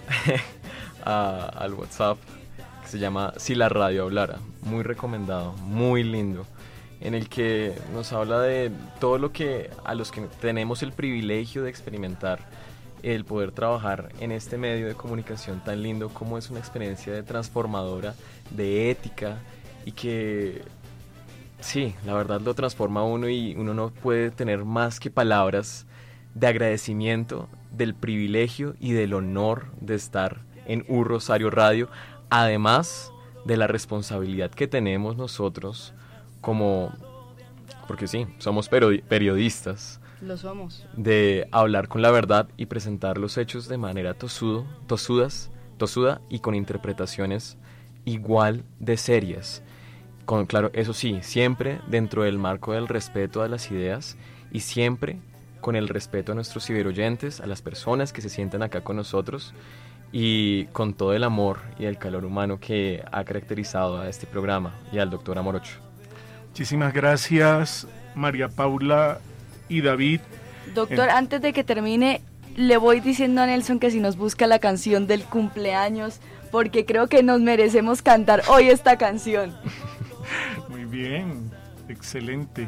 a, al WhatsApp que se llama Si la radio hablara, muy recomendado, muy lindo, en el que nos habla de todo lo que a los que tenemos el privilegio de experimentar, el poder trabajar en este medio de comunicación tan lindo, como es una experiencia de transformadora, de ética, y que sí, la verdad lo transforma a uno y uno no puede tener más que palabras de agradecimiento del privilegio y del honor de estar en U Rosario Radio, además de la responsabilidad que tenemos nosotros como, porque sí, somos periodistas,
lo somos,
de hablar con la verdad y presentar los hechos de manera tosudo, tosudas, tosuda y con interpretaciones igual de serias. Con, claro, eso sí, siempre dentro del marco del respeto a las ideas y siempre con el respeto a nuestros ciberoyentes, a las personas que se sientan acá con nosotros y con todo el amor y el calor humano que ha caracterizado a este programa y al doctor Amorocho.
Muchísimas gracias, María Paula y David.
Doctor, eh. antes de que termine, le voy diciendo a Nelson que si nos busca la canción del cumpleaños, porque creo que nos merecemos cantar hoy esta canción.
Muy bien, excelente.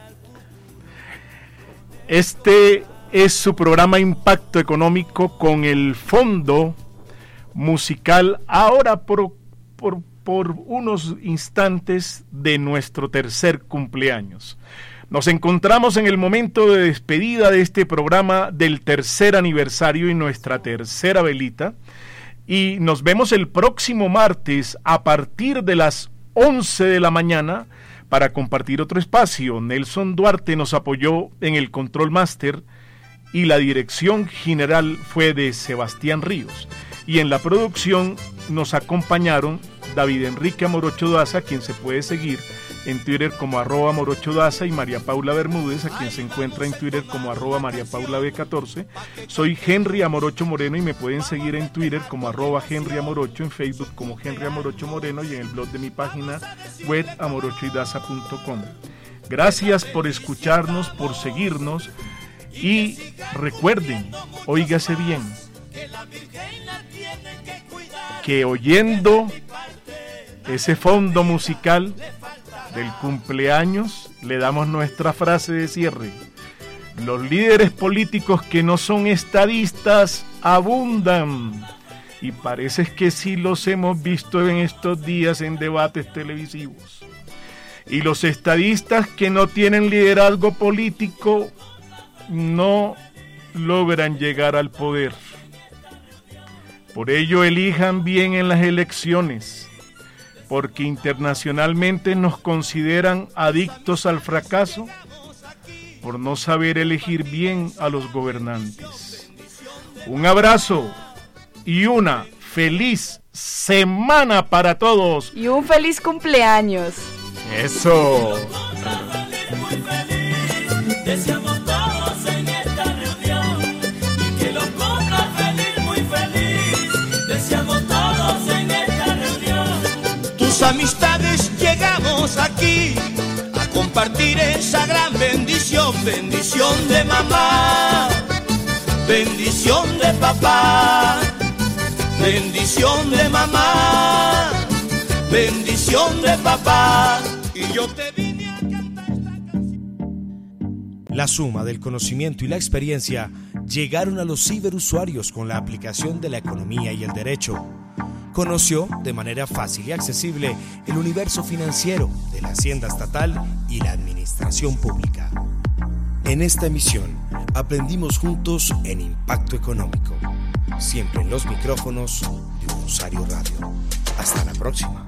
Este es su programa Impacto Económico con el fondo musical ahora por, por, por unos instantes de nuestro tercer cumpleaños. Nos encontramos en el momento de despedida de este programa del tercer aniversario y nuestra tercera velita, y nos vemos el próximo martes a partir de las once de la mañana para compartir otro espacio. Nelson Duarte nos apoyó en el Control Master y la dirección general fue de Sebastián Ríos. Y en la producción nos acompañaron David Enrique Amorocho Daza, quien se puede seguir en Twitter como arroba Amorocho Daza, y María Paula Bermúdez, a quien se encuentra en Twitter como arroba María Paula B catorce. Soy Henry Amorocho Moreno y me pueden seguir en Twitter como arroba Henry Amorocho, en Facebook como Henry Amorocho Moreno y en el blog de mi página web amorocho y daza punto com. Gracias por escucharnos, por seguirnos y recuerden, óigase bien, que oyendo ese fondo musical del cumpleaños le damos nuestra frase de cierre. Los líderes políticos que no son estadistas abundan, y parece que sí los hemos visto en estos días en debates televisivos. Y los estadistas que no tienen liderazgo político no logran llegar al poder. Por ello, elijan bien en las elecciones, porque internacionalmente nos consideran adictos al fracaso por no saber elegir bien a los gobernantes. Un abrazo y una feliz semana para todos.
Y un feliz cumpleaños.
Eso.
Deseamos todos en esta reunión y que lo ponga feliz, muy feliz. Deseamos todos en esta reunión. Tus amistades llegamos aquí a compartir esa gran bendición, bendición de mamá, bendición de papá, bendición de mamá, bendición de papá. Y yo te vine a cantar esta canción.
La suma del conocimiento y la experiencia llegaron a los ciberusuarios con la aplicación de la economía y el derecho. Conoció de manera fácil y accesible el universo financiero de la hacienda estatal y la administración pública. En esta emisión aprendimos juntos en Impacto Económico, siempre en los micrófonos de U Rosario Radio. Hasta la próxima.